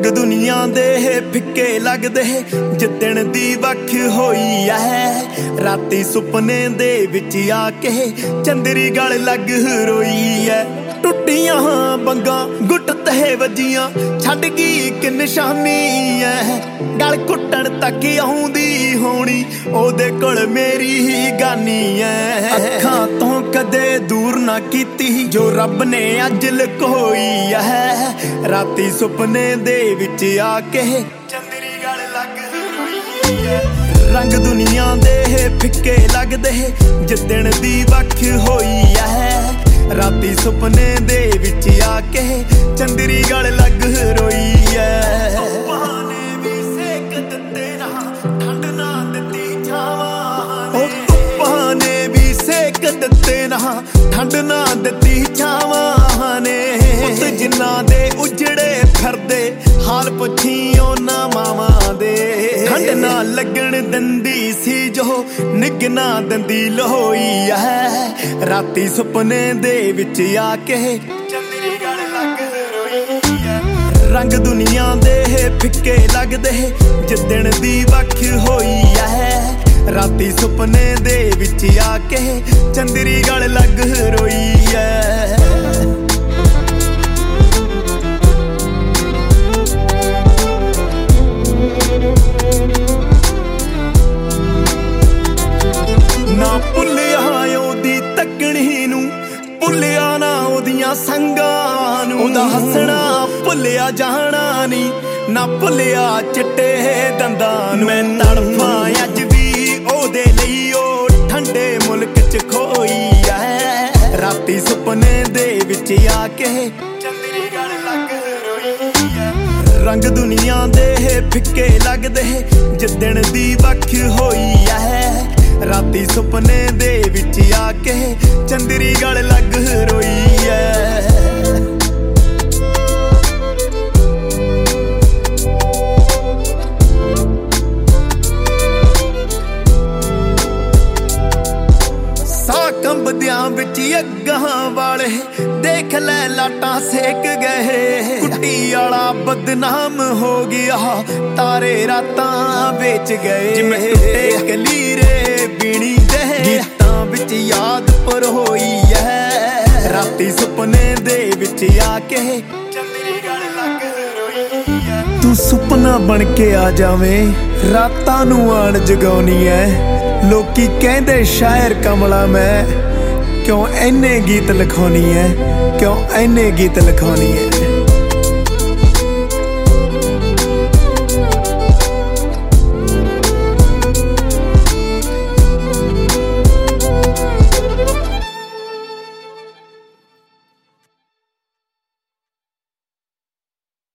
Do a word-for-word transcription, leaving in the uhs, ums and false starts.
रंग दुनिया दे फिक्के लगदे जिद्दण दी वख होई है। राती सुपने दे विच आके चंदरी गल लग रोई है। टुटियां बंगा गुट तहे वजियां छड़ गई कि निशानी है। गल कुट्टण तक आउंदी होनी ओदे कोल मेरी ही गानी है। अखां तो कदे दूर ना कीती जो रब ने अज लकोई है। राती सुपने दे विच आके चंदरी गल लग रोई है। रंग दुनिया दे फिक्के लगदे जिद्दण दी वख होई है। राती सुपने दे विच आके चंदरी गल लग रोई है। ने भी सेक दित्ते ना ठंड ना दित्ती छावां। धुप्पां ने भी सेक दित्ते ना ठंड ना दित्ती छावां ने। पुत जिन्ना दे उजड़े फिरदे हाल पुछी उन्हां मावां दे। ठंड ना लगण दिंदी सी जो निग ना दिंदी लोई है। राती सुपने दे विच आके चंदरी गल लग रोई है। रंग दुनिया दे फिक्के लगदे जिद्दण दी वख होई है। राती सुपने दे विच आके चंदरी गल लग रोई है। ना भुलिया ओदी तकनी नूं भुलिया ना ओदियां संगां नूं। ओदा हसना भुलिया जाना नी ना भुलिया चिट्टे दंदां नूं। मैं तड़फां अज भी ओदे लई ओ ठंडे मुल्क च खोई है। राती सुपने दे विच आके चंदरी गल लग रोई है। रंग दुनिया दे फिक्के लगदे जिद्दण दी वख होई है। राती सुपने दे विच आके चंदरी गल लग रोई है। सा कंबदियां विच अग्गां वाले देख लै लाटां सेक गए। कुट्टी आला बदनाम हो गया तारे रातां बेच गए। जिवें टुटे कलीरे बीणी दे गीतां विच याद पर होई है। राती सुपने दे विच आके चंदरी गल लग रोई है। तू सुपना बन के आ जावें रातां नूं आण जगाउणी है। लोकी कहंदे शायर कमला मैं क्यों इन्ने गीत लिखाउणी है क्यों इन्ने गीत लिखाउणी है।